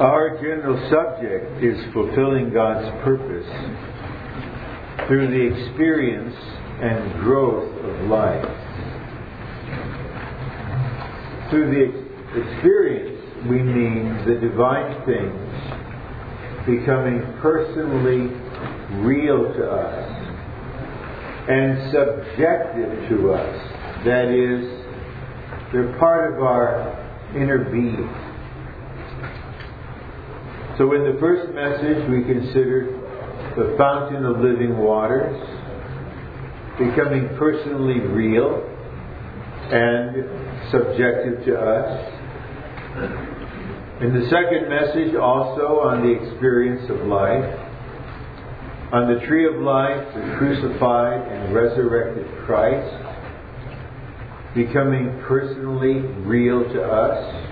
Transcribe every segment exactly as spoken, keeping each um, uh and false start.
Our general subject is fulfilling God's purpose through the experience and growth of life. Through the experience, we mean the divine things becoming personally real to us and subjective to us. That is, they're part of our inner being. So in the first message we considered the fountain of living waters becoming personally real and subjective to us. In the second message also on the experience of life, on the tree of life, the crucified and resurrected Christ becoming personally real to us.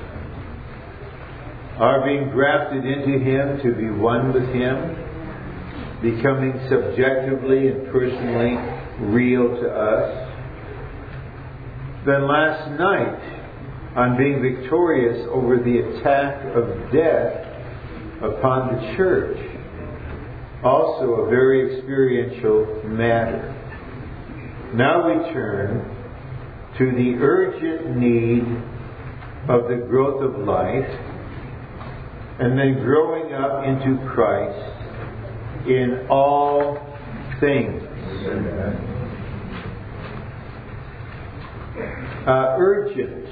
Our being grafted into Him to be one with Him, becoming subjectively and personally real to us. Then last night, on being victorious over the attack of death upon the church, also a very experiential matter. Now we turn to the urgent need of the growth of life, and then growing up into Christ in all things. Uh, urgent.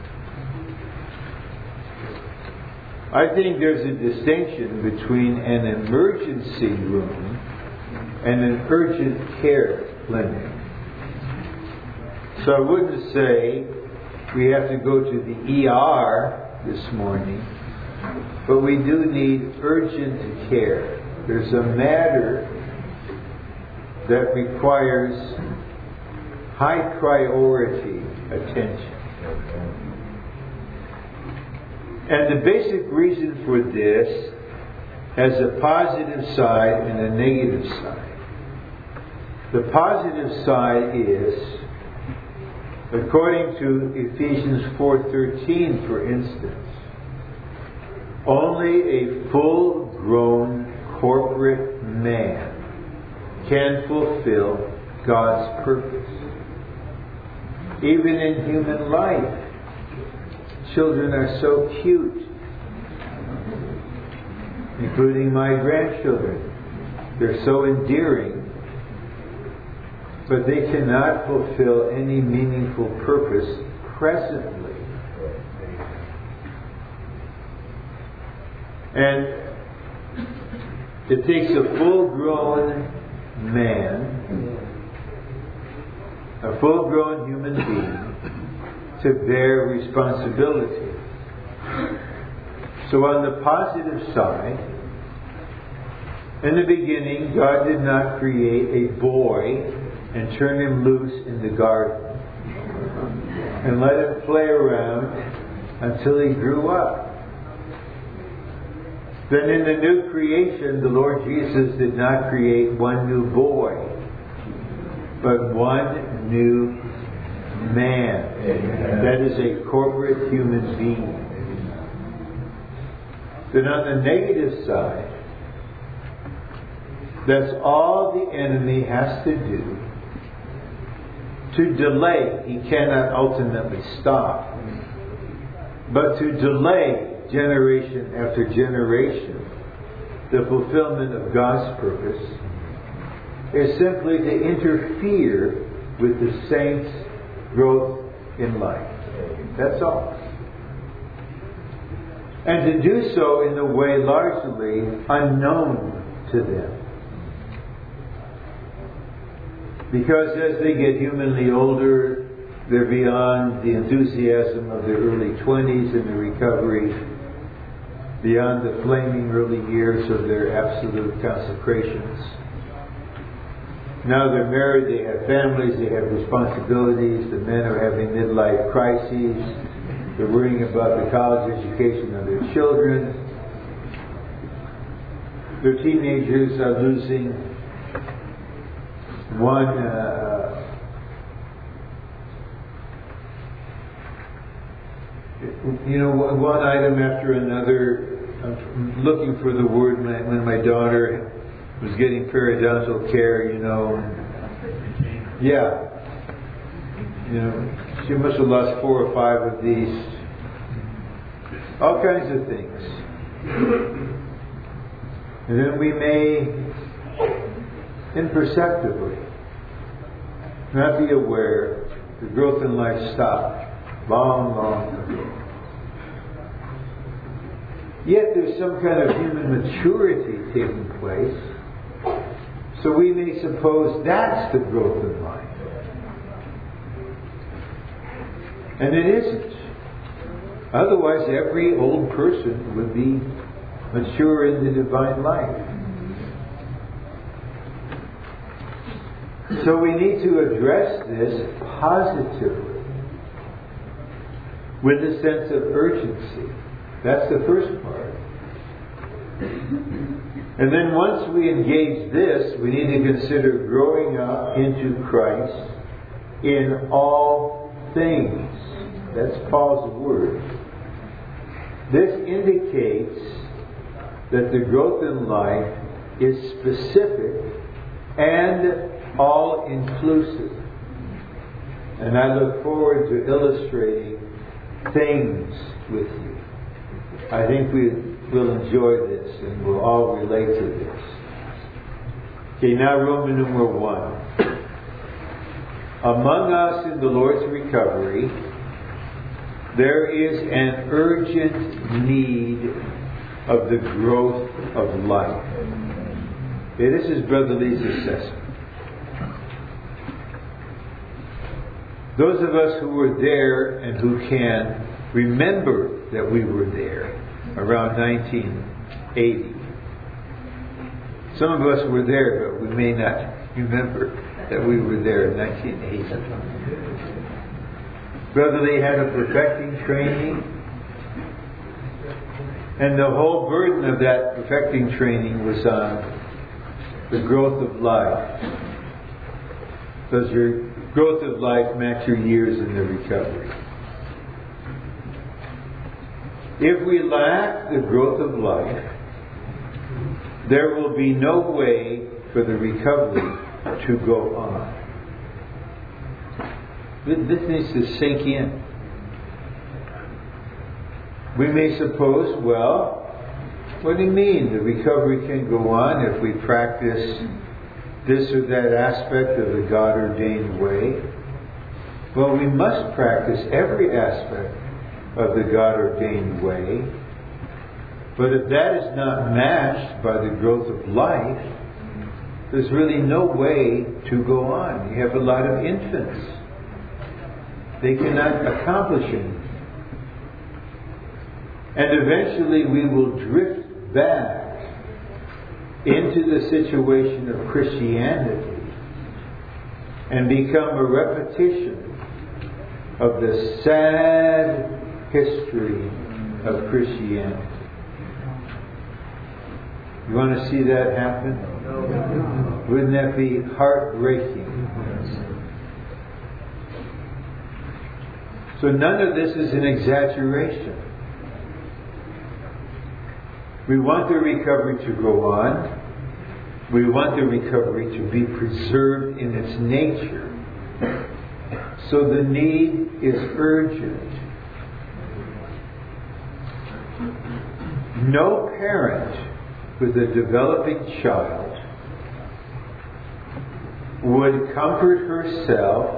I think there's a distinction between an emergency room and an urgent care clinic. So I wouldn't say we have to go to the E R this morning, but we do need urgent care. There's a matter that requires high priority attention. And the basic reason for this has a positive side and a negative side. The positive side is, according to Ephesians four thirteen, for instance, only a full-grown corporate man can fulfill God's purpose. Even in human life, children are so cute, including my grandchildren. They're so endearing, but they cannot fulfill any meaningful purpose presently. And it takes a full-grown man, a full-grown human being, to bear responsibility. So on the positive side, in the beginning, God did not create a boy and turn him loose in the garden and let him play around until he grew up. Then in the new creation, the Lord Jesus did not create one new boy, but one new man. Amen. That is a corporate human being. Then on the negative side, that's all the enemy has to do to delay. He cannot ultimately stop, but to delay generation after generation the fulfillment of God's purpose is simply to interfere with the saints' growth in life. That's all. And to do so in a way largely unknown to them. Because as they get humanly older, they're beyond the enthusiasm of their early twenties and the recovery, beyond the flaming early years of their absolute consecrations. Now they're married, they have families, they have responsibilities, the men are having midlife crises, they're worrying about the college education of their children. Their teenagers are losing one uh, you know, one item after another I'm looking for the word when when my daughter was getting periodontal care, you know. Yeah. You know, she must have lost four or five of these. All kinds of things. And then we may imperceptibly not be aware the growth in life stopped long, long ago. Yet there's some kind of human maturity taking place. So we may suppose that's the growth in life. And it isn't. Otherwise, every old person would be mature in the divine life. So we need to address this positively, with a sense of urgency. That's the first part. And then once we engage this, we need to consider growing up into Christ in all things. That's Paul's word. This indicates that the growth in life is specific and all-inclusive. And I look forward to illustrating things with you. I think we will enjoy this and we'll all relate to this. Okay, now Roman numeral one. Among us in the Lord's recovery, there is an urgent need of the growth of life. Okay, this is Brother Lee's assessment. Those of us who were there and who can remember that we were there around nineteen eighty. Some of us were there, but we may not remember that we were there in nineteen eighty. Brother Lee had a perfecting training, and the whole burden of that perfecting training was on the growth of life. Does your growth of life match your years in the recovery? If we lack the growth of life, there will be no way for the recovery to go on. This needs to sink in. We may suppose, well, what do you mean the recovery can go on if we practice this or that aspect of the God-ordained way? Well, we must practice every aspect of the God-ordained way. But if that is not matched by the growth of life, there's really no way to go on. You have a lot of infants. They cannot accomplish anything. And eventually we will drift back into the situation of Christianity and become a repetition of the sad history of Christianity. You want to see that happen? Wouldn't that be heartbreaking? So none of this is an exaggeration. We want the recovery to go on. We want the recovery to be preserved in its nature. So the need is urgent. No parent with a developing child would comfort herself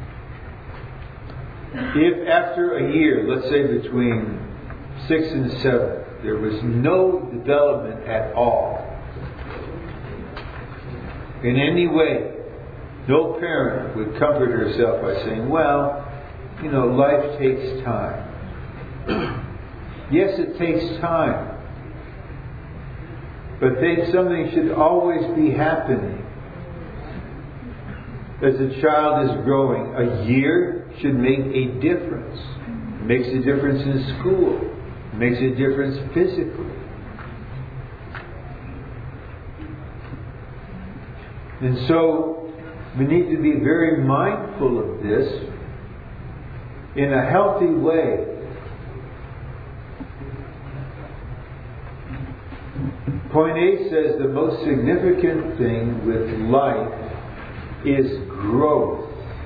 if after a year, let's say between six and seven, there was no development at all in any way. No parent would comfort herself by saying, well, you know, life takes time. Yes, it takes time. But then something should always be happening. As a child is growing, a year should make a difference. It makes a difference in school. It makes a difference physically. And so we need to be very mindful of this in a healthy way. Point A says the most significant thing with life is growth.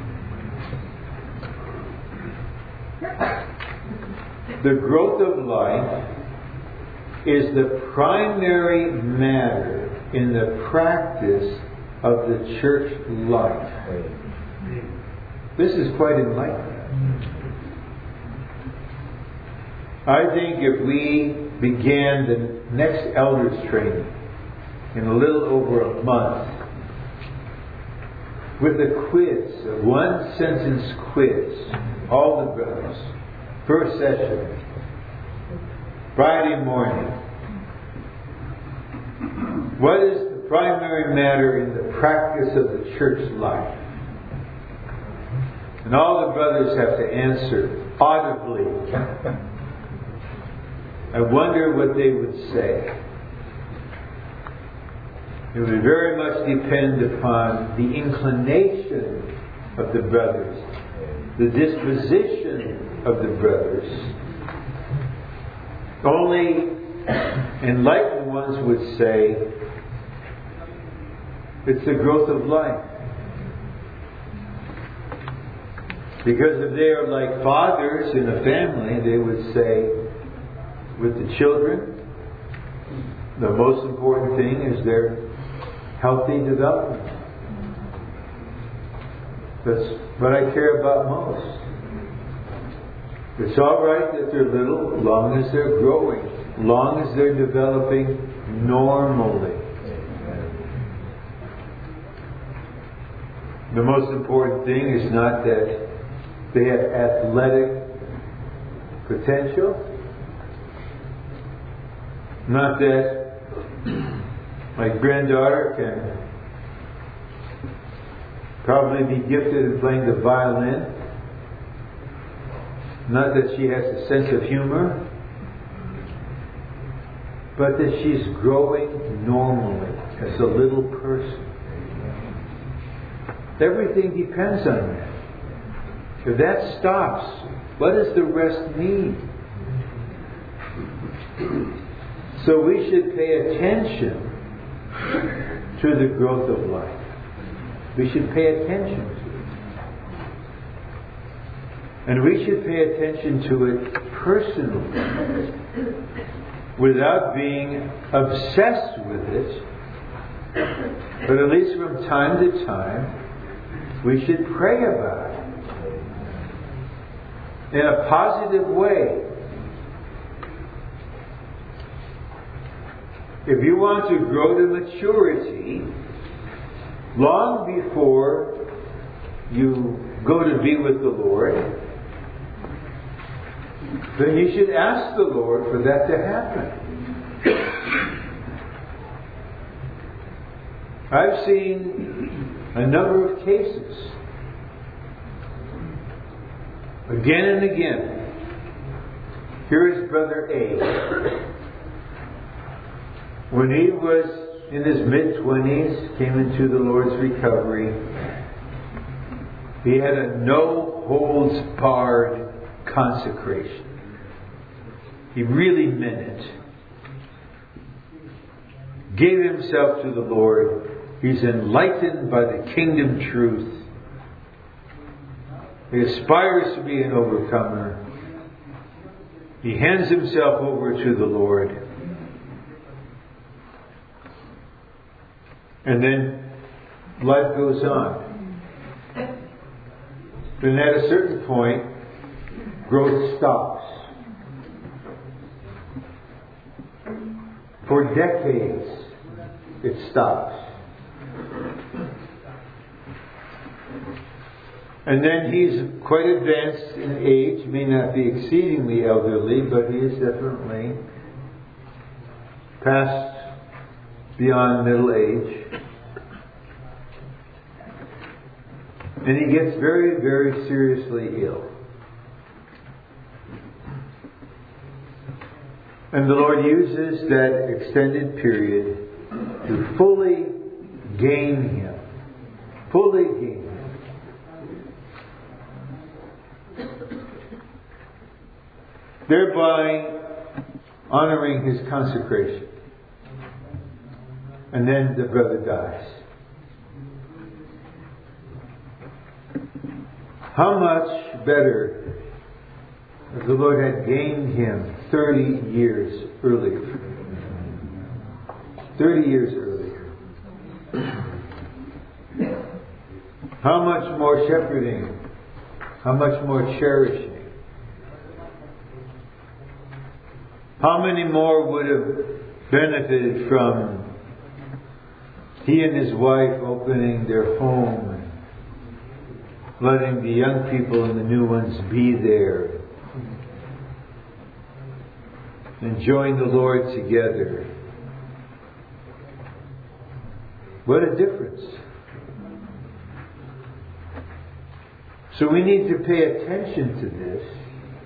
The growth of life is the primary matter in the practice of the church life. This is quite enlightening. I think if we began the next elders training in a little over a month with a quiz, a one sentence quiz, all the brothers, first session, Friday morning. What is the primary matter in the practice of the church life? And all the brothers have to answer audibly. I wonder what they would say. It would very much depend upon the inclination of the brothers, the disposition of the brothers. Only enlightened ones would say it's the growth of life. Because if they are like fathers in a family, they would say, with the children, the most important thing is their healthy development. That's what I care about most. It's all right that they're little, long as they're growing, long as they're developing normally. The most important thing is not that they have athletic potential. Not that my granddaughter can probably be gifted in playing the violin. Not that she has a sense of humor. But that she's growing normally as a little person. Everything depends on that. If that stops, what does the rest need? So we should pay attention to the growth of life. We should pay attention to it. And we should pay attention to it personally, without being obsessed with it. But at least from time to time, we should pray about it in a positive way. If you want to grow to maturity, long before you go to be with the Lord, then you should ask the Lord for that to happen. I've seen a number of cases, again and again. Here is Brother A. When he was in his mid-twenties, came into the Lord's recovery, he had a no-holds-barred consecration. He really meant it. Gave himself to the Lord. He's enlightened by the kingdom truth. He aspires to be an overcomer. He hands himself over to the Lord. And then life goes on. Then at a certain point, growth stops. For decades, it stops. And then he's quite advanced in age, may not be exceedingly elderly, but he is definitely past beyond middle age. And he gets very, very seriously ill. And the Lord uses that extended period to fully gain him. Fully gain him. Thereby honoring his consecration. and then the brother dies. How much better if the Lord had gained him thirty years earlier. thirty years earlier. How much more shepherding, how much more cherishing. How many more would have benefited from he and his wife opening their home and letting the young people and the new ones be there, enjoying the Lord together. What a difference. So we need to pay attention to this,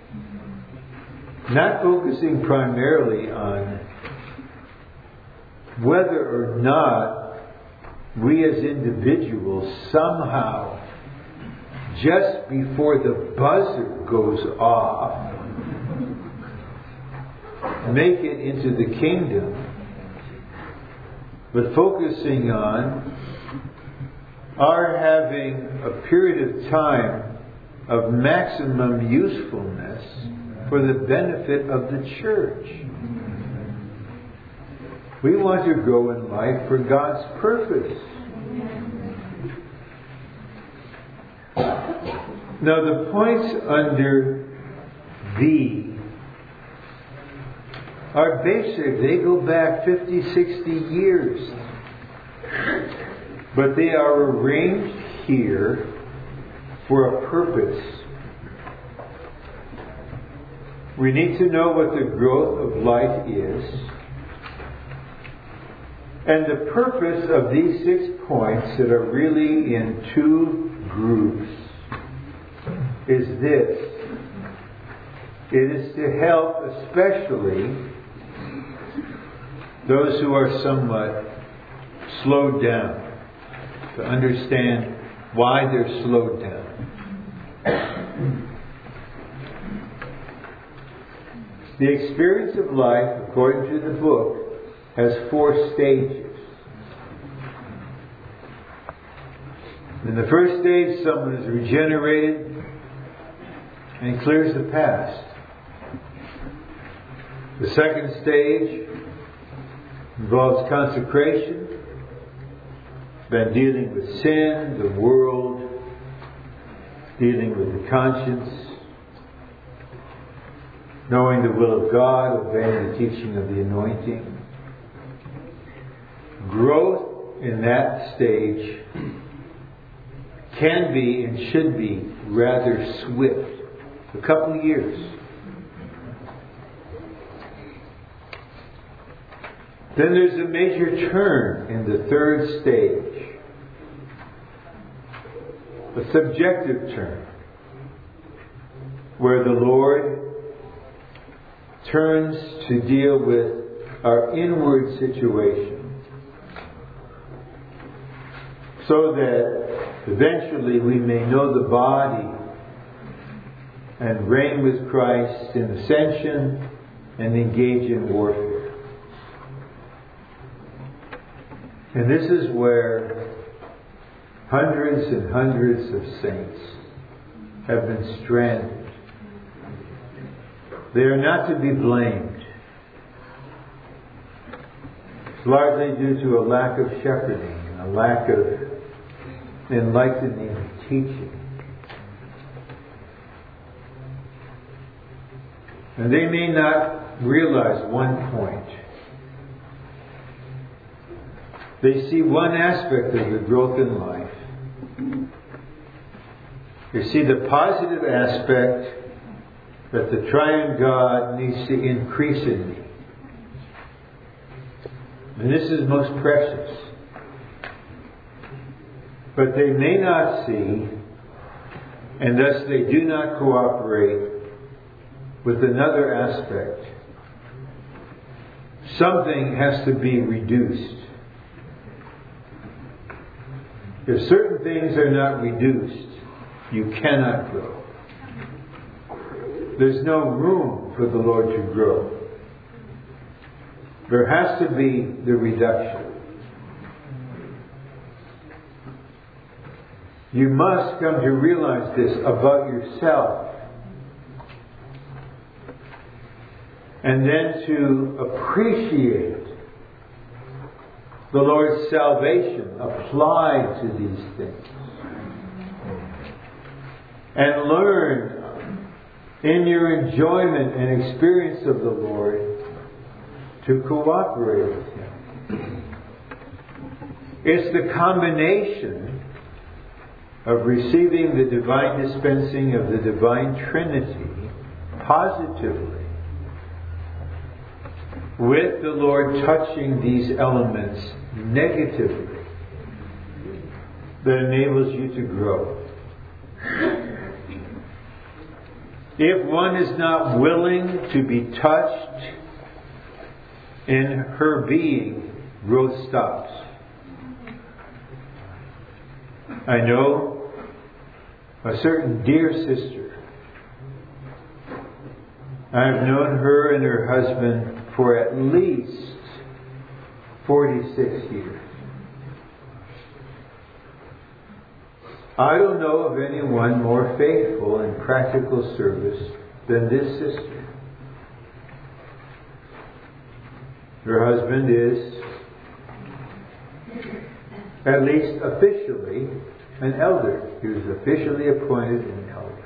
not focusing primarily on whether or not we as individuals somehow, just before the buzzer goes off, make it into the kingdom, but focusing on our having a period of time of maximum usefulness for the benefit of the church. We want to grow in life for God's purpose. Now the points under V are basic. They go back fifty, sixty years. But they are arranged here for a purpose. We need to know what the growth of life is. And the purpose of these six points that are really in two groups is this. It is to help especially those who are somewhat slowed down, to understand why they're slowed down. The experience of life, according to the book, has four stages. In the first stage, someone is regenerated and clears the past. The second stage involves consecration, been dealing with sin, the world, dealing with the conscience, knowing the will of God, obeying the teaching of the anointing. Growth in that stage can be and should be rather swift. A couple of years. Then there's a major turn in the third stage. A subjective turn. Where the Lord turns to deal with our inward situation. So that eventually we may know the body and reign with Christ in ascension and engage in warfare. And this is where hundreds and hundreds of saints have been stranded. They are not to be blamed. It's largely due to a lack of shepherding and a lack of enlightening teaching. And they may not realize one point. They see one aspect of the growth in life. They see the positive aspect that the triune God needs to increase in me. And this is most precious. But they may not see, and thus they do not cooperate with another aspect. Something has to be reduced. If certain things are not reduced, you cannot grow. There's no room for the Lord to grow. There has to be the reduction. You must come to realize this about yourself. And then to appreciate the Lord's salvation applied to these things. And learn in your enjoyment and experience of the Lord to cooperate with Him. It's the combination of receiving the divine dispensing of the divine Trinity positively, with the Lord touching these elements negatively, that enables you to grow. If one is not willing to be touched in her being, growth stops. I know a certain dear sister. I've known her and her husband for at least forty-six years. I don't know of anyone more faithful in practical service than this sister. Her husband is, at least officially, an elder. He was officially appointed an elder.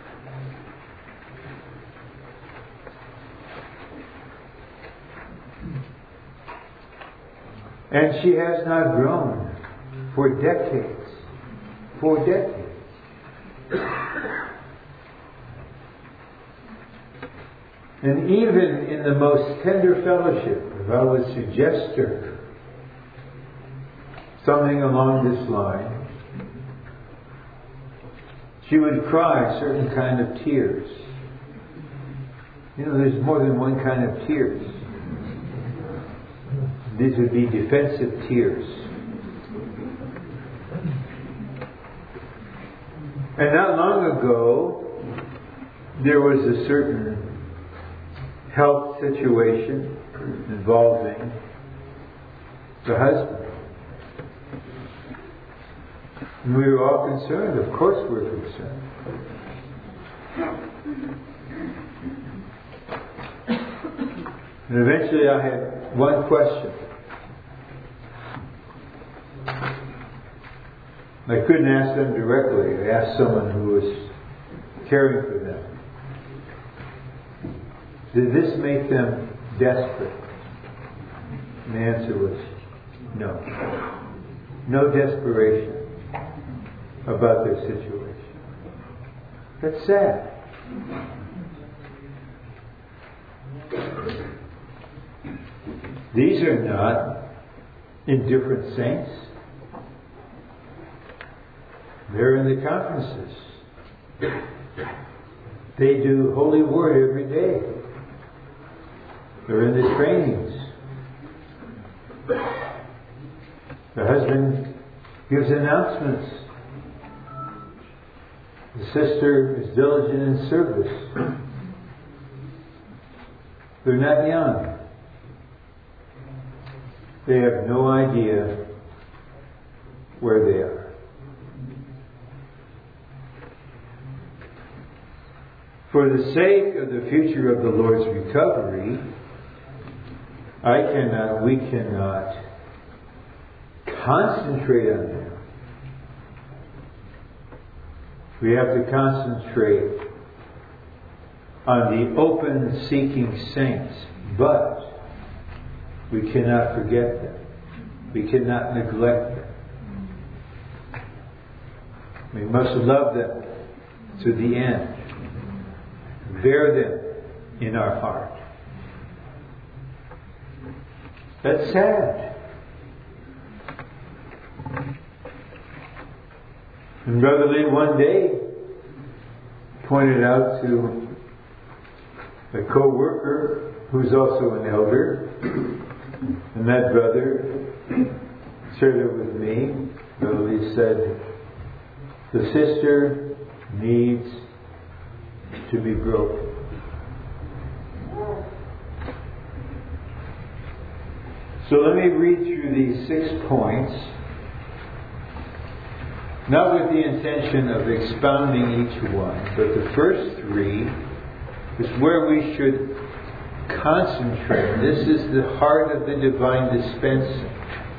And she has not grown for decades. For decades. And even in the most tender fellowship, if I would suggest to her something along this line, she would cry a certain kind of tears. You know, there's more than one kind of tears. These would be defensive tears. And not long ago, there was a certain health situation involving the husband. And we were all concerned. Of course we're concerned. And eventually I had one question. I couldn't ask them directly. I asked someone who was caring for them. Did this make them desperate? And the answer was no. No desperation about their situation. That's sad. These are not indifferent saints. They're in the conferences. They do Holy Word every day. They're in the trainings. The husband gives announcements. The sister is diligent in service. They're not young. They have no idea where they are. For the sake of the future of the Lord's recovery, I cannot, we cannot concentrate on them. We have to concentrate on the open seeking saints, but we cannot forget them. We cannot neglect them. We must love them to the end. Bear them in our heart. That's sad. And Brother Lee one day pointed out to a co-worker who's also an elder, and that brother shared it with me. Brother Lee said, the sister needs to be broken. So let me read through these six points Not with the intention of expounding each one, but the first three is where we should concentrate. This is the heart of the divine dispensing.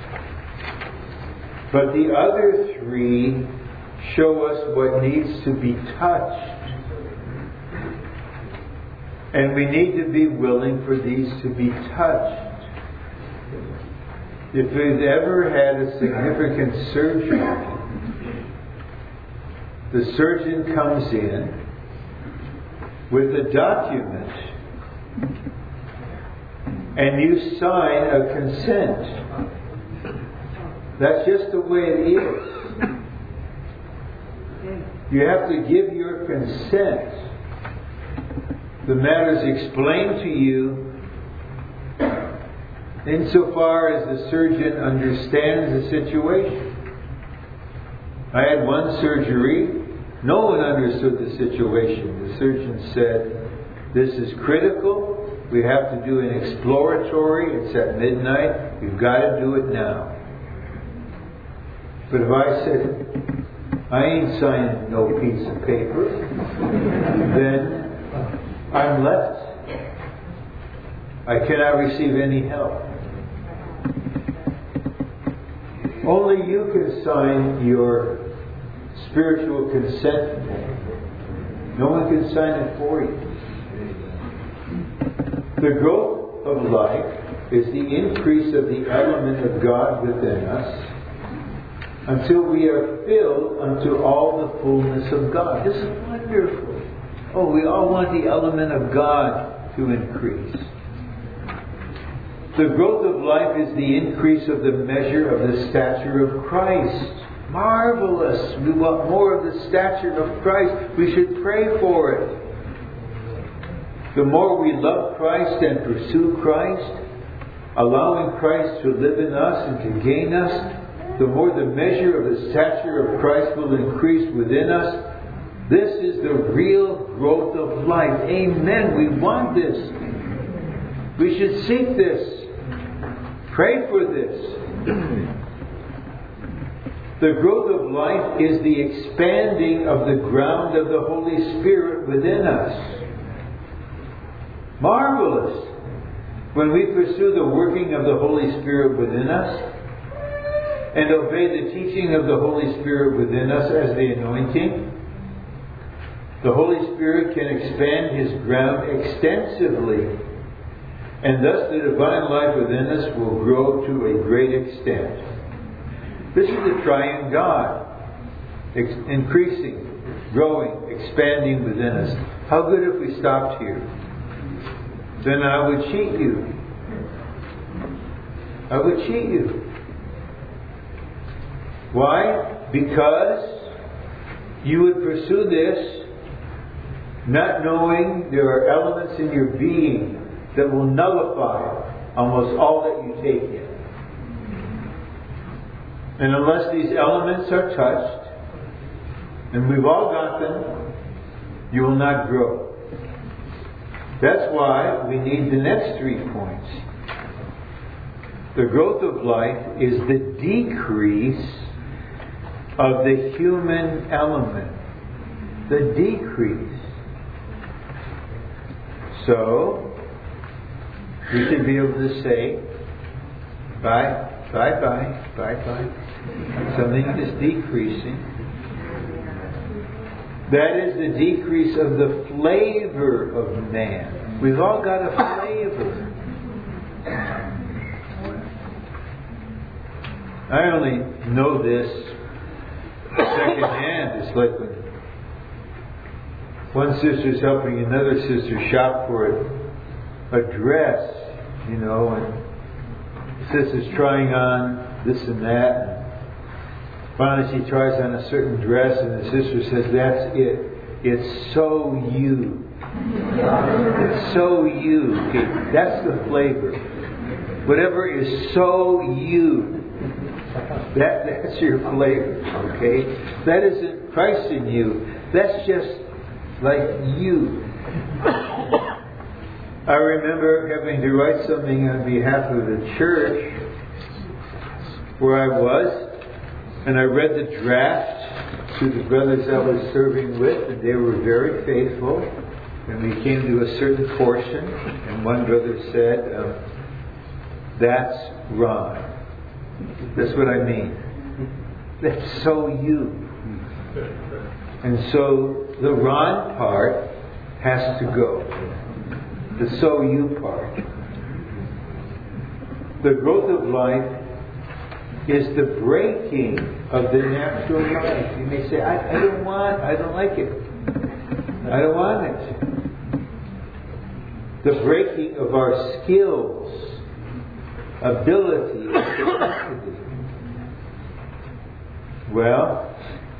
But the other three show us what needs to be touched. And we need to be willing for these to be touched. If we've ever had a significant surgery, the surgeon comes in with a document and you sign a consent. That's just the way it is. You have to give your consent. The matter is explained to you insofar as the surgeon understands the situation. I had one surgery. No one understood the situation. The surgeon said, this is critical. We have to do an exploratory. It's at midnight. You've got to do it now. But if I said, I ain't signing no piece of paper, then I'm left. I cannot receive any help. Only you can sign your spiritual consent form. No one can sign it for you. The growth of life is the increase of the element of God within us until we are filled unto all the fullness of God. This is wonderful. Oh, we all want the element of God to increase. The growth of life is the increase of the measure of the stature of Christ. Marvelous! We want more of the stature of Christ. We should pray for it. The more we love Christ and pursue Christ, allowing Christ to live in us and to gain us, the more the measure of the stature of Christ will increase within us. This is the real growth of life. Amen. We want this. We should seek this. Pray for this. The growth of life is the expanding of the ground of the Holy Spirit within us. Marvelous! When we pursue the working of the Holy Spirit within us and obey the teaching of the Holy Spirit within us as the anointing, the Holy Spirit can expand His ground extensively, and thus the divine life within us will grow to a great extent. This is the triune God, ex- increasing, growing, expanding within us. How good if we stopped here? Then I would cheat you. I would cheat you. Why? Because you would pursue this not knowing there are elements in your being that will nullify almost all that you take in. And unless these elements are touched, and we've all got them, you will not grow. That's why we need the next three points. The growth of life is the decrease of the human element. The decrease. So, we should be able to say, bye, bye, bye, bye, bye. Something is decreasing. That is the decrease of the flavor of man. We've all got a flavor. I only know this secondhand. It's like when one sister's helping another sister shop for a, a dress, you know, and the sister's trying on this and that. And finally she tries on a certain dress and the sister says, that's it. It's so you. It's so you. Okay, that's the flavor. Whatever is so you. That, that's your flavor. Okay? That isn't Christ in you. That's just like you. I remember having to write something on behalf of the church where I was, and I read the draft, to the brothers I was serving with, and they were very faithful. And we came to a certain portion, and one brother said, um, "That's Ron. That's what I mean. That's so you." And so the Ron part has to go. The so you part. The growth of life is the breaking of the natural life. You may say, I, I don't want, I don't like it. I don't want it. The breaking of our skills, ability, and capacity. Well,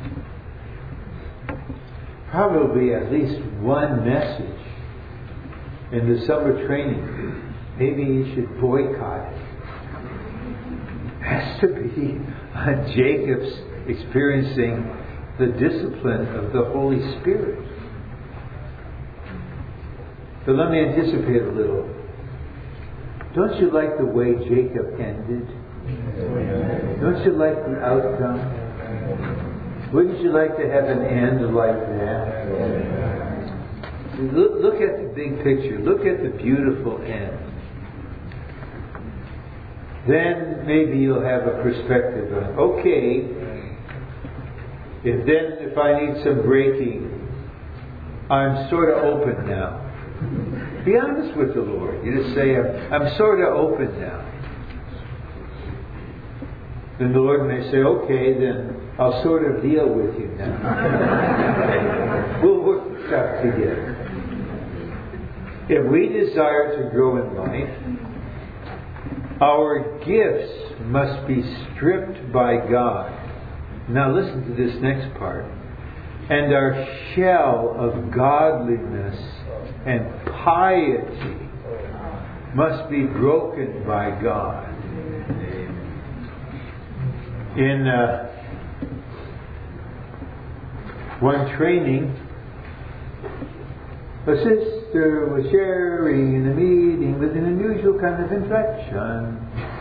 probably at least one message in the summer training. Maybe you should boycott it. Has to be on Jacob's experiencing the discipline of the Holy Spirit. But let me anticipate a little. Don't you like the way Jacob ended? Don't you like the outcome? Wouldn't you like to have an end like that? Look, look at the big picture. Look at the beautiful end. Then maybe you'll have a perspective on, okay, if then if I need some breaking, I'm sort of open now. Be honest with the Lord. You just say, I'm, I'm sort of open now. Then the Lord may say, okay, then I'll sort of deal with you now. We'll work this out together. If we desire to grow in life, our gifts must be stripped by God. Now listen to this next part. And our shell of godliness and piety must be broken by God. In uh, one training, a sister was sharing in a meeting with an unusual kind of infection.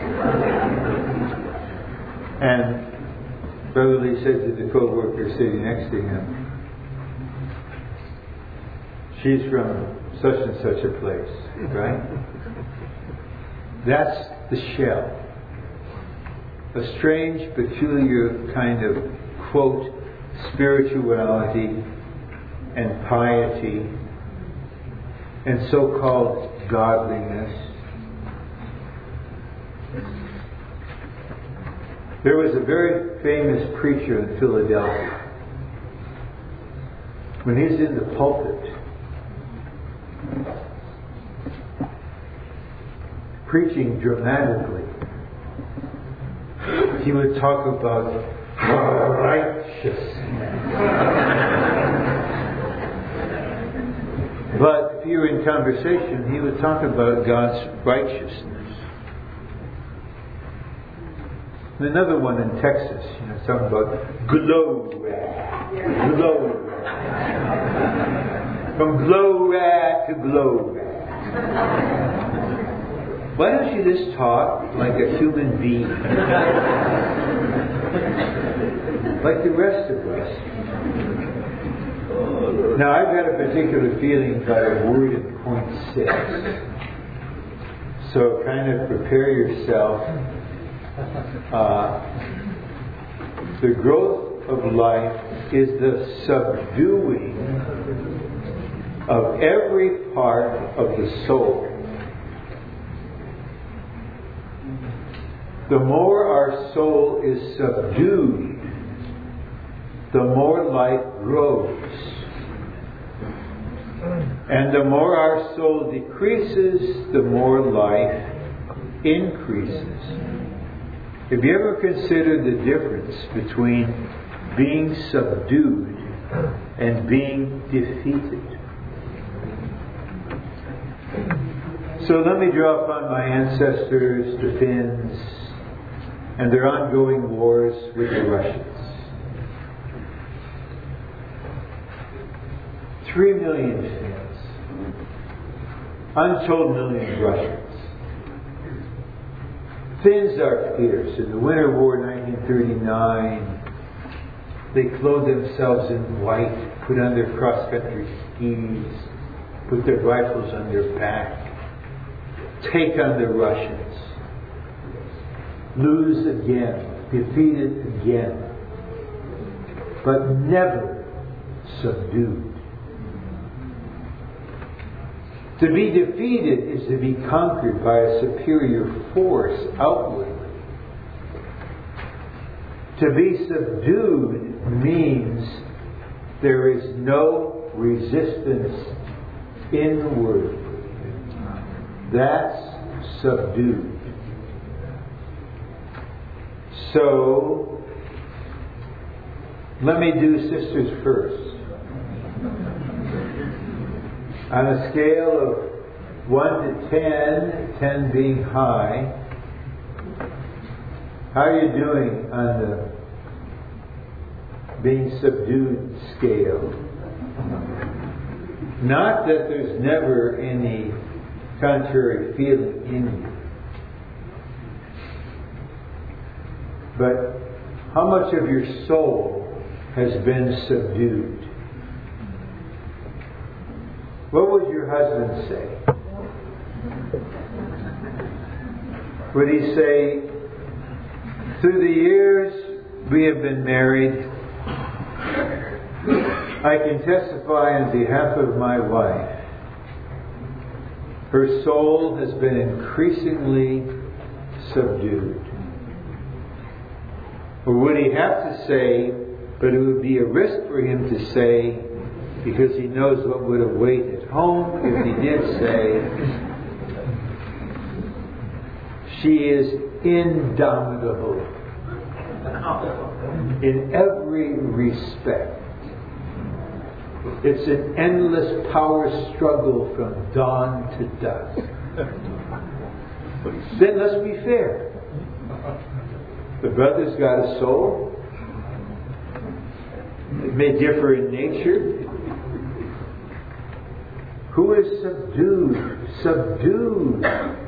And Brother Lee said to the co-worker sitting next to him, she's from such and such a place, right? That's the shell. A strange, peculiar kind of, quote, spirituality and piety and so-called godliness. There was a very famous preacher in Philadelphia. When he's in the pulpit, preaching dramatically, he would talk about righteousness. But if you were in conversation, he would talk about God's righteousness. And another one in Texas, you know, talking about glory, glory, from glory to glory. Why don't you just talk like a human being, like the rest of us? Now, I've got a particular feeling about a word in point six. So kind of prepare yourself. Uh, the growth of life is the subduing of every part of the soul. The more our soul is subdued, the more life grows. And the more our soul decreases, the more life increases. Have you ever considered the difference between being subdued and being defeated? So let me draw upon my ancestors, the Finns, and their ongoing wars with the Russians. Three million Finns, untold millions Russians. Finns are fierce. In the Winter War nineteen thirty-nine, They clothe themselves in white, put on their cross-country skis, put their rifles on their back, take on the Russians, lose again, defeated again, but never subdued. To be defeated is to be conquered by a superior force outwardly. To be subdued means there is no resistance inwardly. That's subdued. So, let me do sisters first. On a scale of one to ten, ten being high, how are you doing on the being subdued scale? Not that there's never any contrary feeling in you, but how much of your soul has been subdued? What would your husband say? Would he say, through the years we have been married, I can testify on behalf of my wife, her soul has been increasingly subdued? Or would he have to say, but it would be a risk for him to say, because he knows what would await at home if he did say, she is indomitable in every respect. It's an endless power struggle from dawn to dusk. Then let's be fair. The brother's got a soul. It may differ in nature. Who is subdued? Subdued.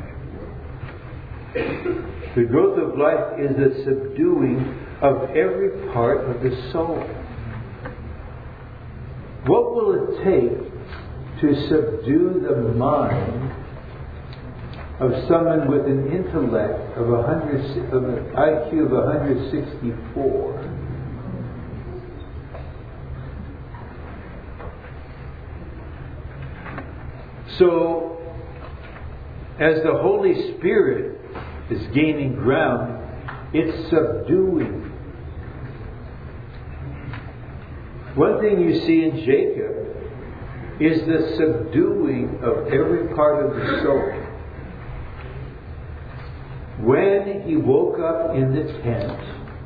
The growth of life is the subduing of every part of the soul. What will it take to subdue the mind of someone with an intellect of a hundred, of an I Q of one hundred sixty-four? So, as the Holy Spirit is gaining ground, it's subduing. One thing you see in Jacob is the subduing of every part of the soul. When he woke up in the tent,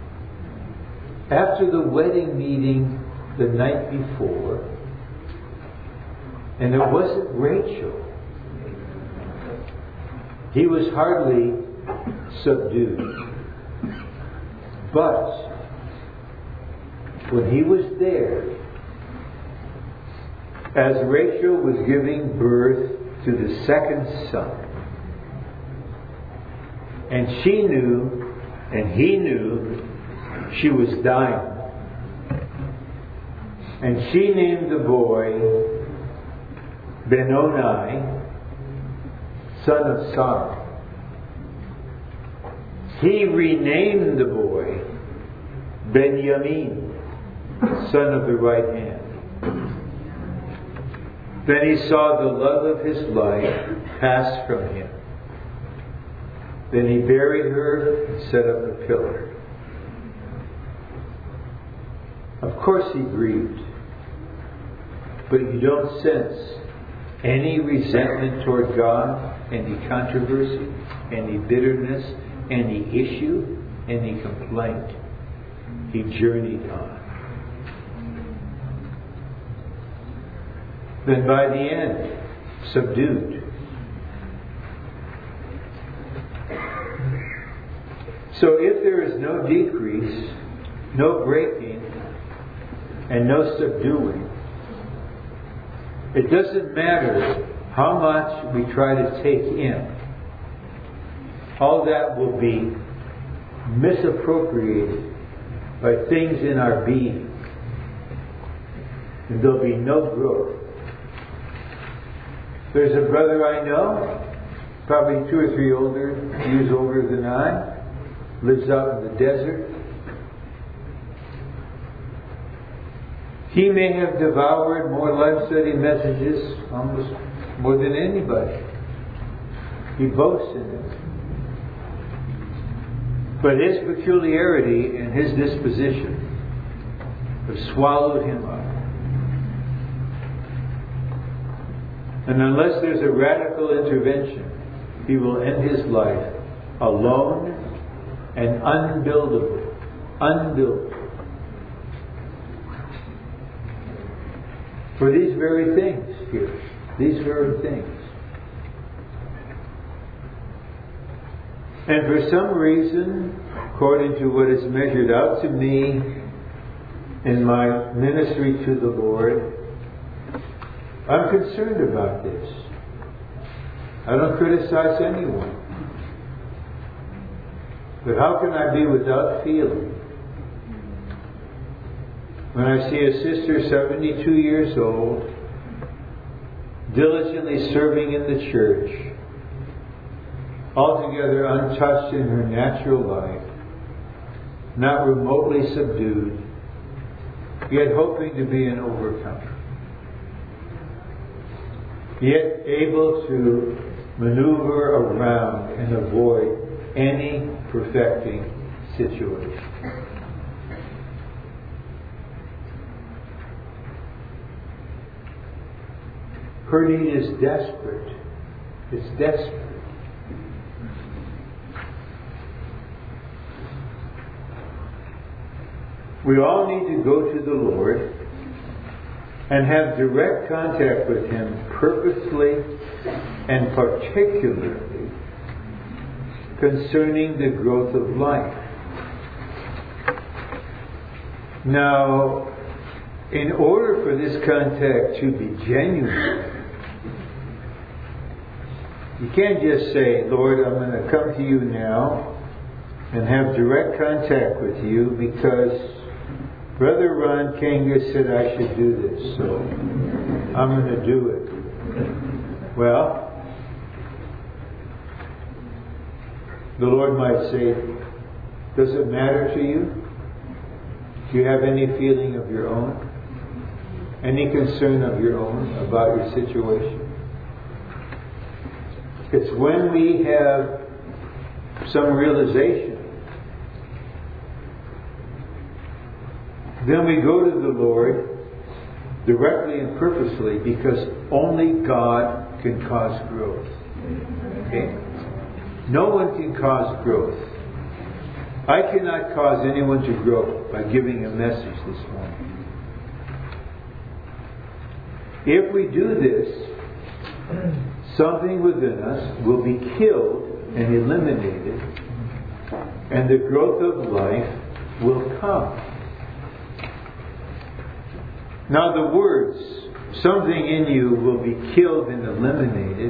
after the wedding meeting the night before, and it wasn't Rachel, he was hardly subdued. But when he was there, as Rachel was giving birth to the second son, and she knew, and he knew, she was dying, and she named the boy Benoni, son of Sarah. He renamed the boy Benjamin, son of the right hand. Then he saw the love of his life pass from him. Then he buried her and set up a pillar. Of course he grieved, but you don't sense any resentment toward God, any controversy, any bitterness, any issue, any complaint. He journeyed on. Then by the end, subdued. So if there is no decrease, no breaking, and no subduing, it doesn't matter how much we try to take in. All that will be misappropriated by things in our being and there'll be no growth. There's a brother I know, probably two or three older years older than I, lives out in the desert. He may have devoured more life study messages, almost more than anybody. He boasts in it. But his peculiarity and his disposition have swallowed him up. And unless there's a radical intervention, he will end his life alone and unbuildable. Unbuildable. For these very things here. These very things. And for some reason, according to what is measured out to me in my ministry to the Lord, I'm concerned about this. I don't criticize anyone. But how can I be without feeling when I see a sister seventy-two years old, diligently serving in the church, altogether untouched in her natural life, not remotely subdued, yet hoping to be an overcomer, yet able to maneuver around and avoid any perfecting situation. Her need is desperate. It's desperate. We all need to go to the Lord and have direct contact with Him purposely and particularly concerning the growth of life. Now, in order for this contact to be genuine, you can't just say, Lord, I'm going to come to you now and have direct contact with you because Brother Ron Kanga said I should do this, so I'm going to do it. Well, the Lord might say, does it matter to you? Do you have any feeling of your own? Any concern of your own about your situation? It's when we have some realization, then we go to the Lord directly and purposely because only God can cause growth. Okay? No one can cause growth. I cannot cause anyone to grow by giving a message this morning. If we do this, something within us will be killed and eliminated, and the growth of life will come. Now the words, something in you will be killed and eliminated.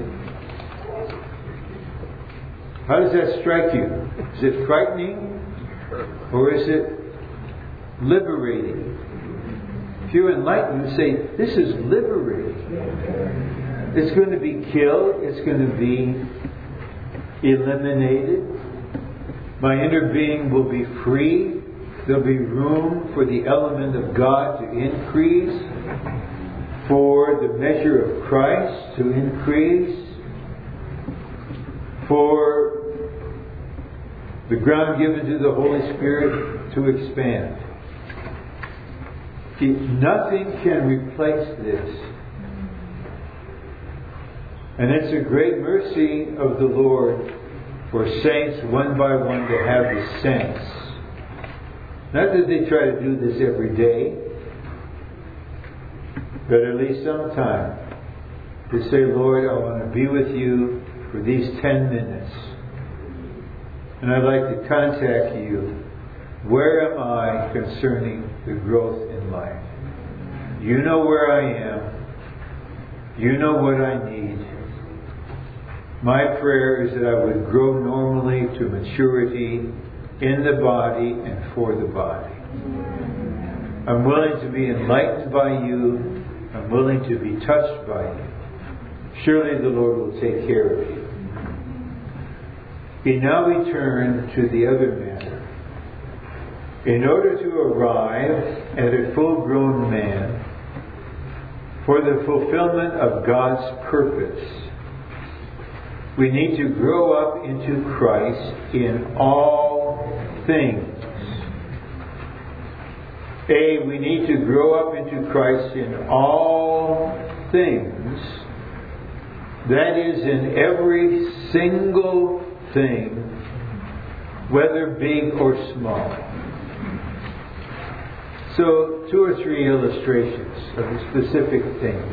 How does that strike you? Is it frightening? Or is it liberating? If you're enlightened, you say, this is liberating. It's going to be killed. It's going to be eliminated. My inner being will be free. There'll be room for the element of God to increase, for the measure of Christ to increase, for the ground given to the Holy Spirit to expand. Nothing can replace this. And it's a great mercy of the Lord for saints one by one to have the sense. Not that they try to do this every day, but at least sometime to say, Lord, I want to be with you for these ten minutes. And I'd like to contact you. Where am I concerning the growth in life? You know where I am. You know what I need. My prayer is that I would grow normally to maturity in the body and for the body. I'm willing to be enlightened by you. I'm willing to be touched by you. Surely the Lord will take care of you. Okay, now we turn to the other matter. In order to arrive at a full-grown man for the fulfillment of God's purpose, we need to grow up into Christ in all things. A, we need to grow up into Christ in all things. That is, in every single thing, whether big or small. So, two or three illustrations of specific things.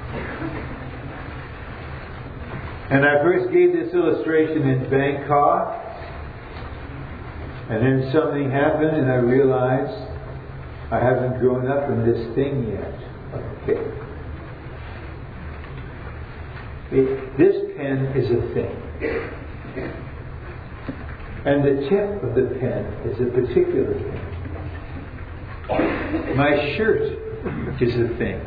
And I first gave this illustration in Bangkok, and then something happened and I realized I haven't grown up in this thing yet. Okay. It, this pen is a thing. And the tip of the pen is a particular thing. My shirt is a thing.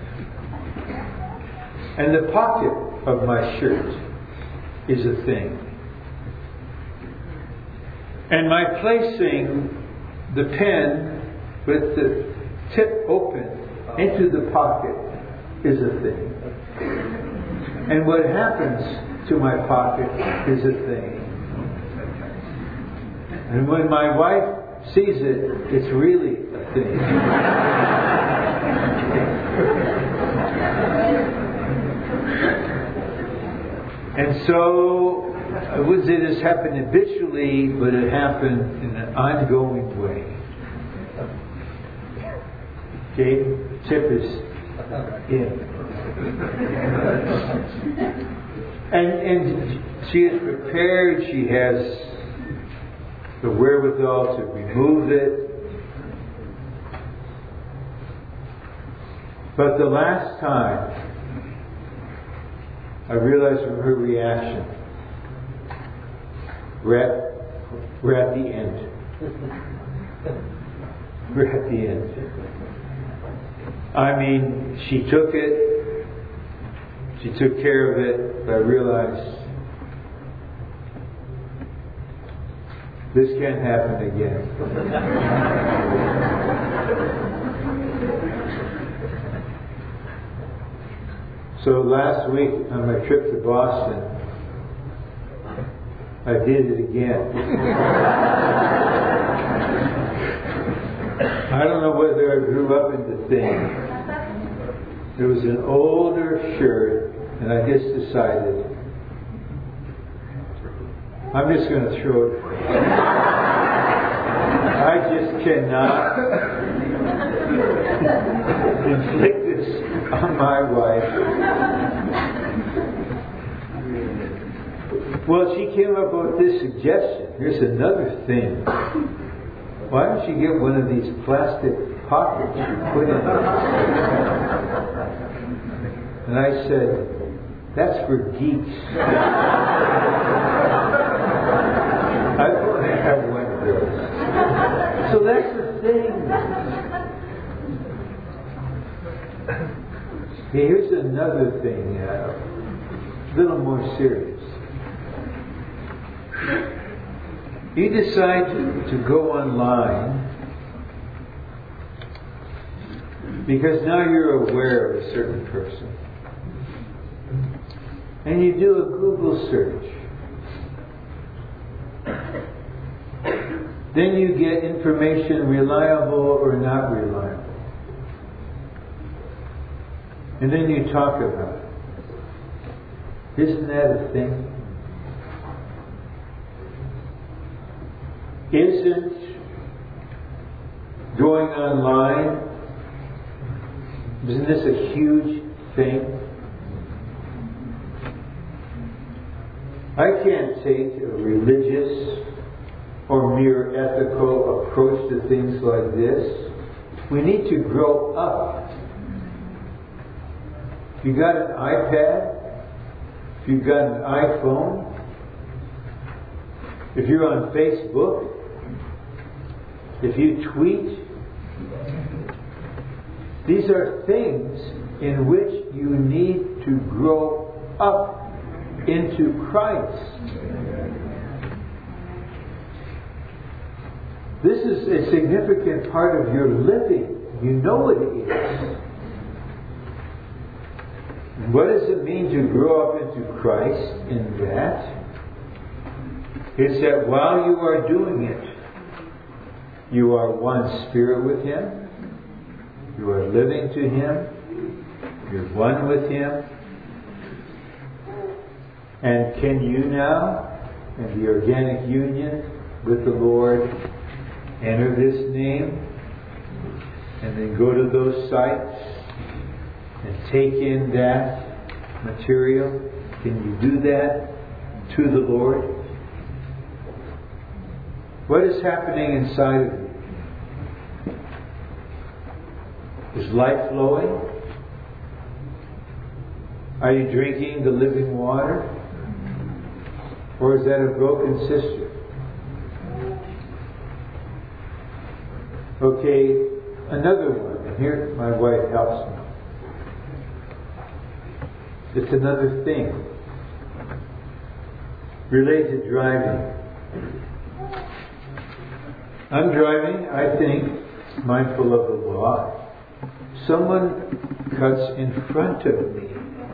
And the pocket of my shirt is a thing. And my placing the pen with the tip open into the pocket is a thing. And what happens to my pocket is a thing. And when my wife sees it, it's really a thing. And so, I wouldn't say this happened habitually, but it happened in an ongoing way. Okay, tip is in. And, and she is prepared, she has the wherewithal to remove it. But the last time, I realized from her reaction, we're at, we're at the end. We're at the end. I mean, she took it, she took care of it, but I realized this can't happen again. So last week on my trip to Boston, I did it again. I don't know whether I grew up in the thing. There was an older shirt, and I just decided, I'm just going to throw it away. I just cannot inflict this on my wife. Well, she came up with this suggestion. Here's another thing. Why don't you get one of these plastic pockets you put in it? And I said, that's for geeks. I only have one of those. So that's the thing. Here's another thing, uh, a little more serious. You decide to, to go online because now you're aware of a certain person. And you do a Google search. Then you get information reliable or not reliable. And then you talk about it. Isn't that a thing? Isn't going online, isn't this a huge thing? I can't take a religious or mere ethical approach to things like this. We need to grow up. If you got an iPad, if you've got an iPhone, if you're on Facebook, if you tweet, These are things in which you need to grow up into Christ. This is a significant part of your living. You know it is. What does it mean to grow up into Christ in that? It's that while you are doing it, you are one spirit with Him. You are living to Him. You're one with Him. And can you now, in the organic union with the Lord, enter this name and then go to those sites and take in that material? Can you do that to the Lord? What is happening inside of you? Is life flowing? Are you drinking the living water? Or is that a broken cistern? Okay, another one. And here my wife helps me. It's another thing. Related to driving. I'm driving, I think, mindful of the law. Someone cuts in front of me,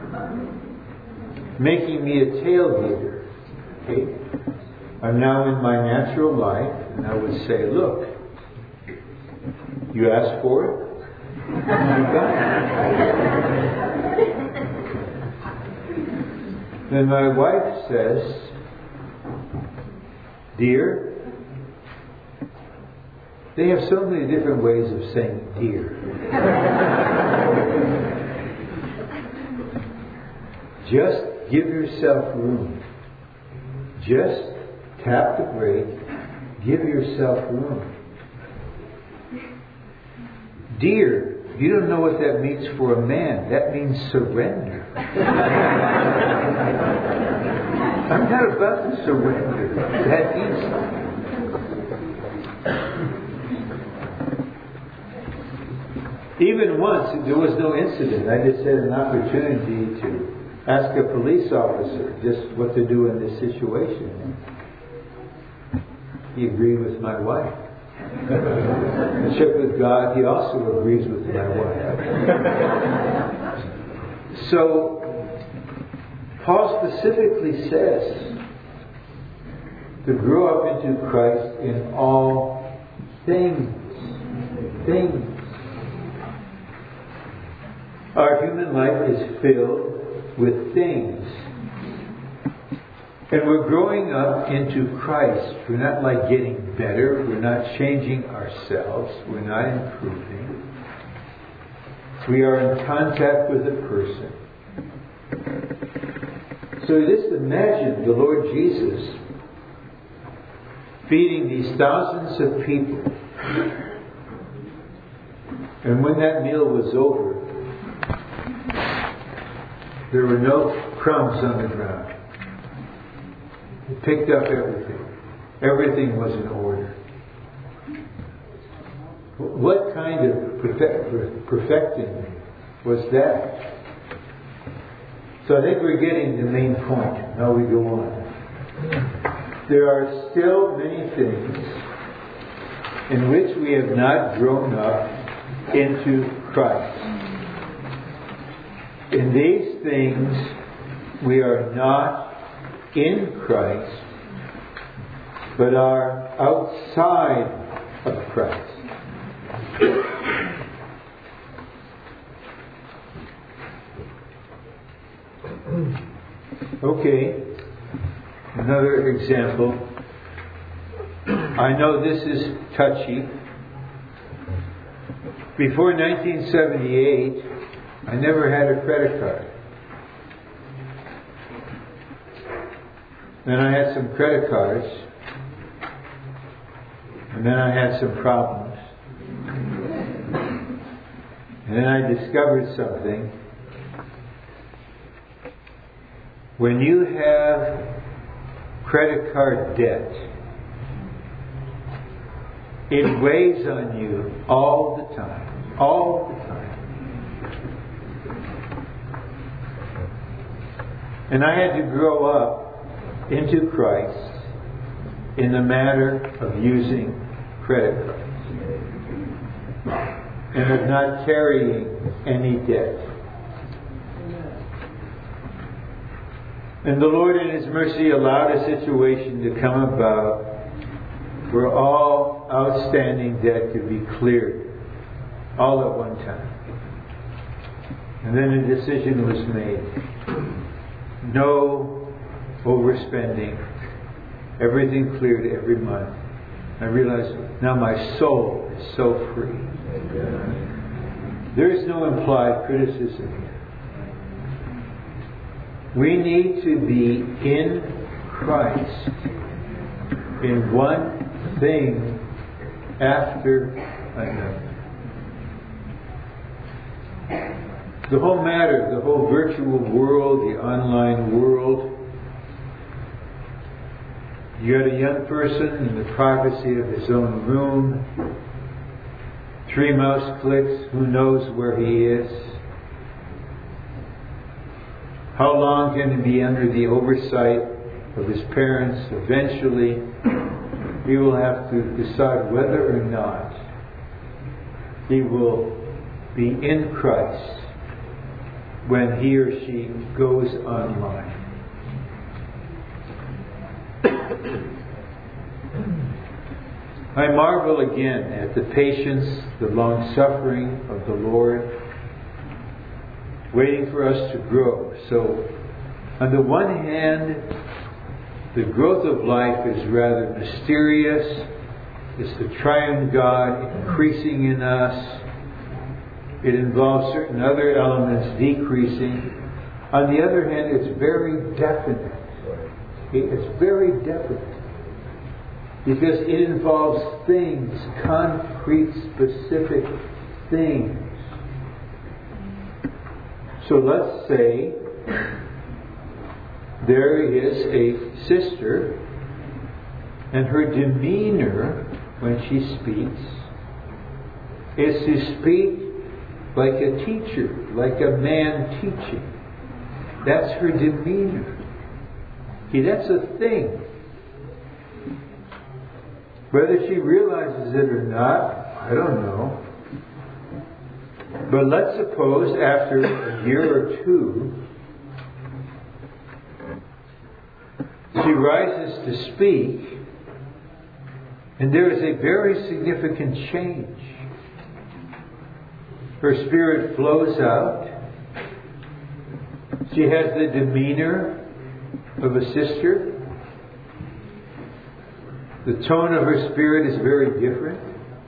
making me a tailgater. Okay? I'm now in my natural life, and I would say, look, you asked for it, you got it. Then my wife says, dear, they have so many different ways of saying dear. Just give yourself room. Just tap the brake. Give yourself room. Dear, you don't know what that means for a man. That means surrender. I'm not about to surrender that easy. Even once, there was no incident. I just had an opportunity to ask a police officer just what to do in this situation. He agreed with my wife. I checked with God. He also agrees with my wife. So, Paul specifically says to grow up into Christ in all things. Things. Our human life is filled with things. And we're growing up into Christ. We're not like getting better. We're not changing ourselves. We're not improving. We are in contact with a person. So just imagine the Lord Jesus feeding these thousands of people. And when that meal was over, there were no crumbs on the ground. He picked up everything. Everything was in order. What kind of perfect, perfecting was that? So I think we're getting the main point. Now we go on. There are still many things in which we have not grown up into Christ. In these things, we are not in Christ, but are outside of Christ. Okay, another example. I know this is touchy. Before nineteen seventy-eight, I never had a credit card. Then I had some credit cards. And then I had some problems. And then I discovered something. When you have credit card debt, it weighs on you all the time. All the time. And I had to grow up into Christ in the matter of using credit cards and of not carrying any debt. And the Lord in His mercy allowed a situation to come about where all outstanding debt could be cleared all at one time. And then a decision was made. No overspending. Everything cleared every month. I realized now my soul is so free. There is no implied criticism here. We need to be in Christ in one thing after another. The whole matter, the whole virtual world, the online world. You got a young person in the privacy of his own room. Three mouse clicks, who knows where he is? How long can he be under the oversight of his parents? Eventually, he will have to decide whether or not he will be in Christ when he or she goes online. I marvel again at the patience, the long suffering of the Lord, waiting for us to grow. So, on the one hand, the growth of life is rather mysterious. It's the triune God increasing in us. It involves certain other elements decreasing. On the other hand, it's very definite. It's very definite. Because it involves things, concrete, specific things. So let's say there is a sister, and her demeanor when she speaks is to speak like a teacher, like a man teaching. That's her demeanor. See, that's a thing. Whether she realizes it or not, I don't know. But let's suppose after a year or two, she rises to speak, and there is a very significant change. Her spirit flows out. She has the demeanor of a sister. The tone of her spirit is very different.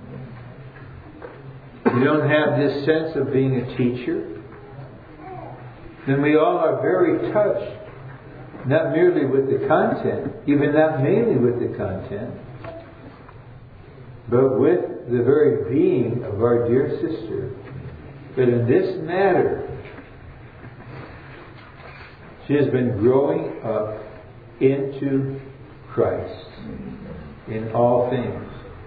You don't have this sense of being a teacher. Then we all are very touched, not merely with the content, even not mainly with the content, but with the very being of our dear sister. But in this matter, she has been growing up into Christ in all things.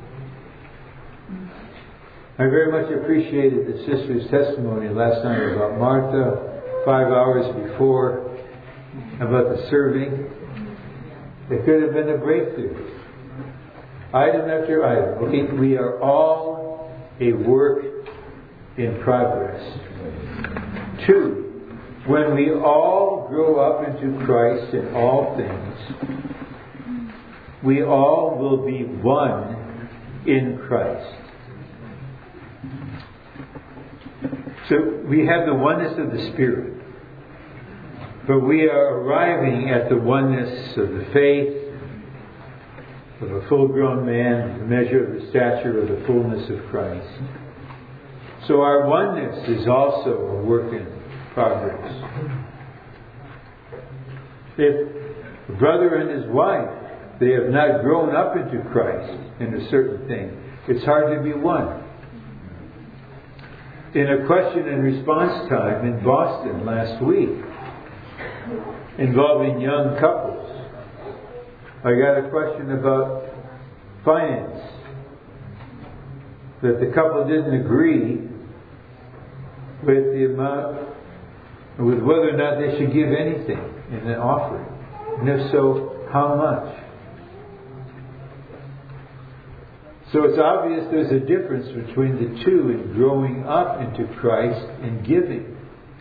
I very much appreciated the sister's testimony last night about Martha, five hours before, about the serving. It could have been a breakthrough. Item after item. Okay, we are all a work in progress. Two, when we all grow up into Christ in all things, we all will be one in Christ. So we have the oneness of the Spirit, but we are arriving at the oneness of the faith of a full-grown man, the measure of the stature of the fullness of Christ. So our oneness is also a work in progress. If a brother and his wife, they have not grown up into Christ in a certain thing, it's hard to be one. In a question and response time in Boston last week, involving young couples, I got a question about finance. That the couple didn't agree with the amount, with whether or not they should give anything. in an offering? And if so, how much? So it's obvious there's a difference between the two in growing up into Christ and giving.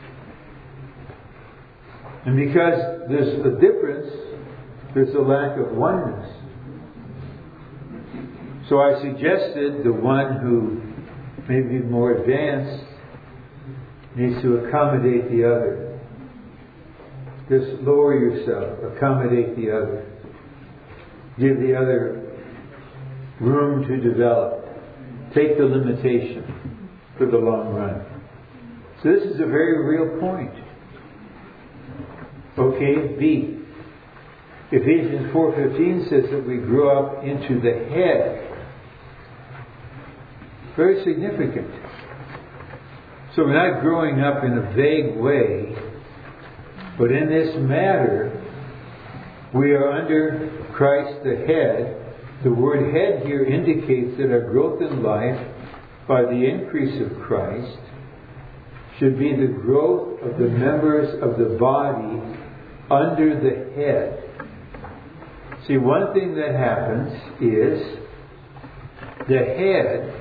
And because there's a difference, there's a lack of oneness. So I suggested the one who may be more advanced needs to accommodate the other. Just lower yourself, accommodate the other. Give the other room to develop. Take the limitation for the long run. So this is a very real point. Okay, B. Ephesians four fifteen says that we grow up into the head. Very significant. So we're not growing up in a vague way, but in this matter, we are under Christ the head. The word head here indicates that our growth in life by the increase of Christ should be the growth of the members of the body under the head. See, one thing that happens is the head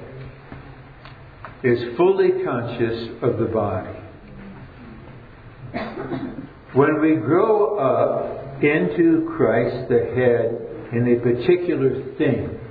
is fully conscious of the body. When we grow up into Christ the head in a particular thing,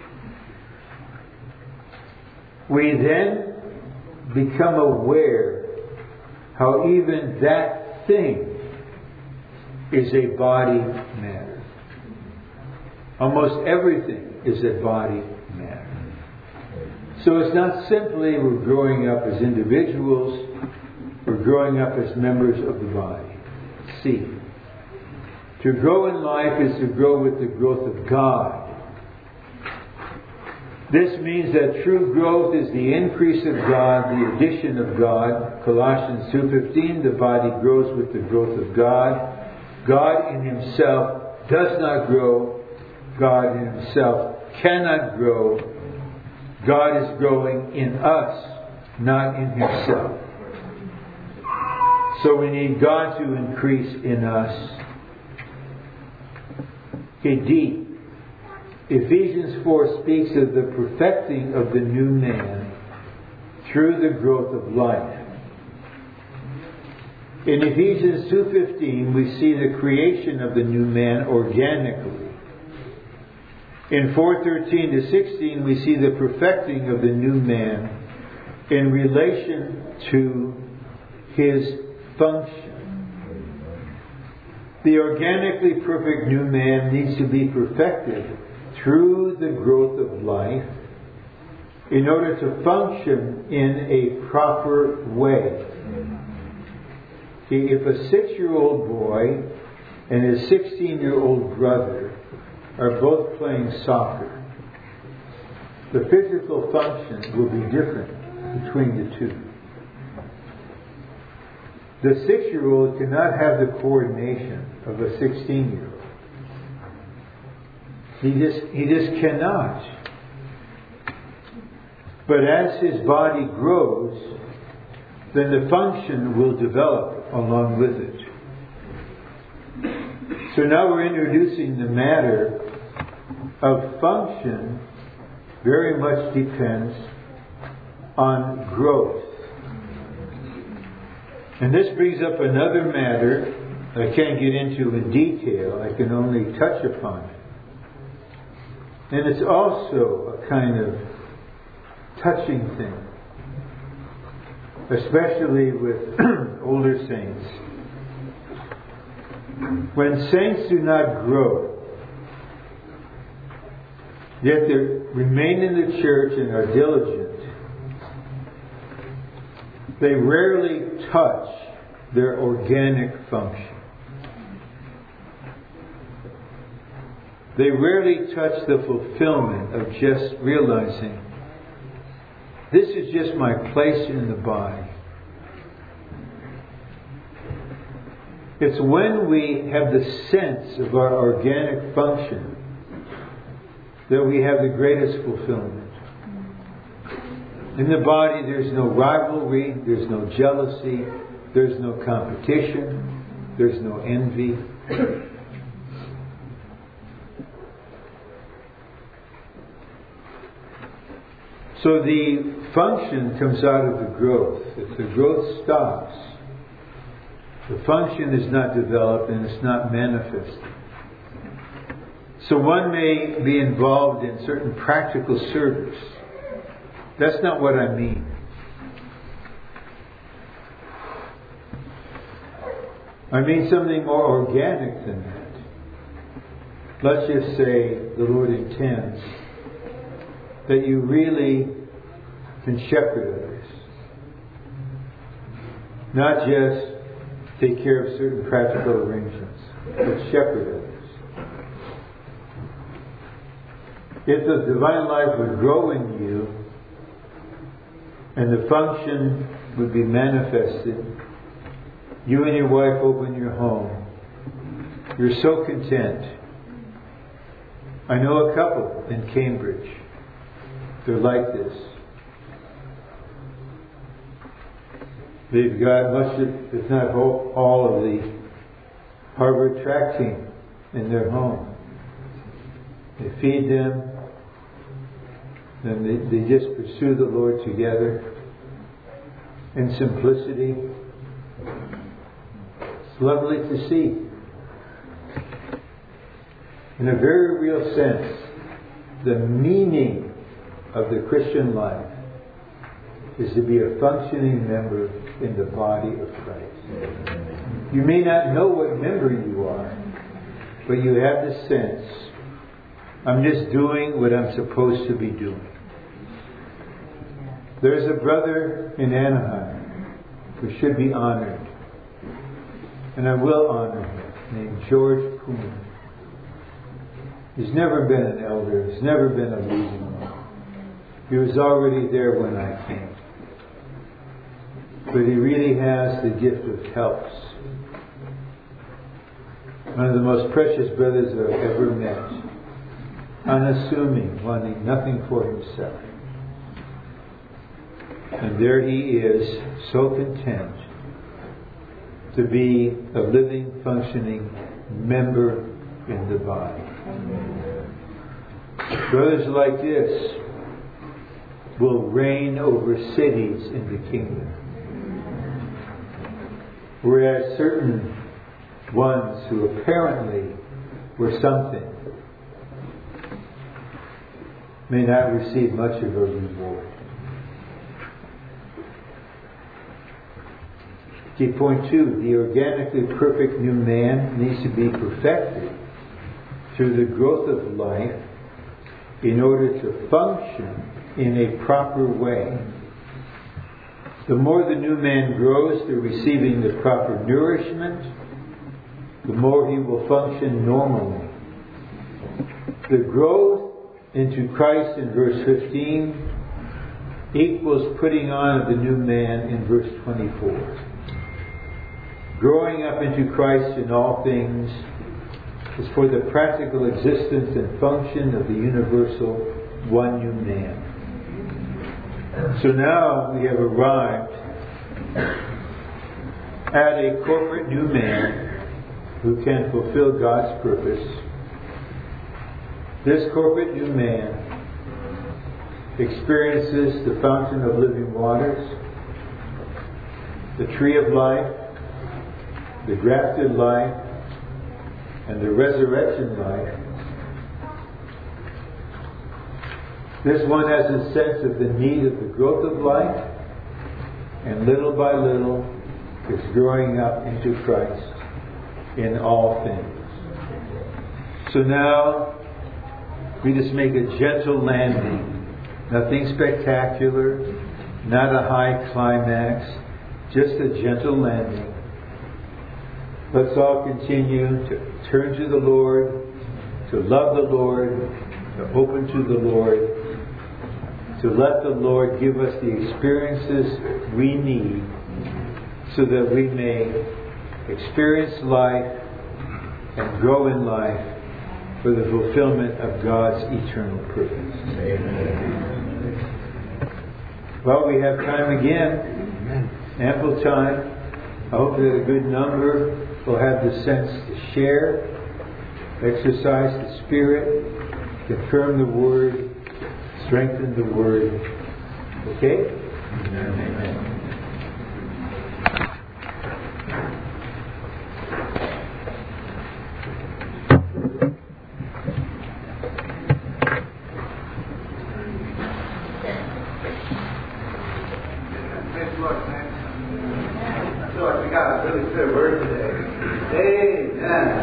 we then become aware how even that thing is a body matter. Almost everything is a body matter. So it's not simply we're growing up as individuals, we're growing up as members of the body. C. To grow in life is to grow with the growth of God. This means that true growth is the increase of God, the addition of God. Colossians two fifteen, the body grows with the growth of God. God in Himself does not grow. God in Himself cannot grow. God is growing in us, not in Himself. So we need God to increase in us. Okay, D. Ephesians four speaks of the perfecting of the new man through the growth of life. In Ephesians two fifteen, we see the creation of the new man organically. In four thirteen to sixteen, we see the perfecting of the new man in relation to his function. The organically perfect new man needs to be perfected through the growth of life in order to function in a proper way. See, if a six-year-old boy and his sixteen-year-old brother are both playing soccer, the physical function will be different between the two. The six-year-old cannot have the coordination of a sixteen-year-old. He just, he just cannot. But as his body grows, then the function will develop along with it. So now we're introducing the matter of function very much depends on growth. And this brings up another matter I can't get into in detail. I can only touch upon it. And it's also a kind of touching thing, especially with older saints. When saints do not grow, yet they remain in the church and are diligent, they rarely touch their organic function. They rarely touch the fulfillment of just realizing, this is just my place in the body. It's when we have the sense of our organic function that we have the greatest fulfillment. In the body, there's no rivalry, there's no jealousy, there's no competition. There's no envy. So the function comes out of the growth. If the growth stops, the function is not developed and it's not manifested. So one may be involved in certain practical service. That's not what I mean. I mean something more organic than that. Let's just say the Lord intends that you really can shepherd others. Not just take care of certain practical arrangements, but shepherd others. If the divine life would grow in you and the function would be manifested, you and your wife open your home. You're so content. I know a couple in Cambridge. They're like this. They've got much of, if not all of the Harvard track team in their home. They feed them. And they, they just pursue the Lord together in simplicity. It's lovely to see. In a very real sense, the meaning of the Christian life is to be a functioning member in the body of Christ. You may not know what member you are, but you have the sense, I'm just doing what I'm supposed to be doing. There's a brother in Anaheim who should be honored, and I will honor him, named George Poon. He's never been an elder. He's never been a leading one. He was already there when I came. But he really has the gift of helps. One of the most precious brothers I've ever met. Unassuming, wanting nothing for himself. And there he is, so content to be a living, functioning member in the body. Brothers like this will reign over cities in the kingdom. Whereas certain ones who apparently were something may not receive much of a reward. Key point two, the organically perfect new man needs to be perfected through the growth of life in order to function in a proper way. The more the new man grows through receiving the proper nourishment, the more he will function normally. The growth into Christ in verse fifteen equals putting on the new man in verse twenty-four. Growing up into Christ in all things is for the practical existence and function of the universal one new man. So now we have arrived at a corporate new man who can fulfill God's purpose. This corporate new man experiences the fountain of living waters, the tree of life, the grafted life, and the resurrection life. This one has a sense of the need of the growth of life, and little by little is growing up into Christ in all things. So now we just make a gentle landing. Nothing spectacular, not a high climax, just a gentle landing. Let's all continue to turn to the Lord, to love the Lord, to open to the Lord, to let the Lord give us the experiences we need so that we may experience life and grow in life for the fulfillment of God's eternal purpose. Amen. Well, we have time again. Ample time. I hope that a good number will have the sense to share, exercise the Spirit, confirm the Word, strengthen the Word. Okay? Amen. Lord, we got a really good word today. Amen.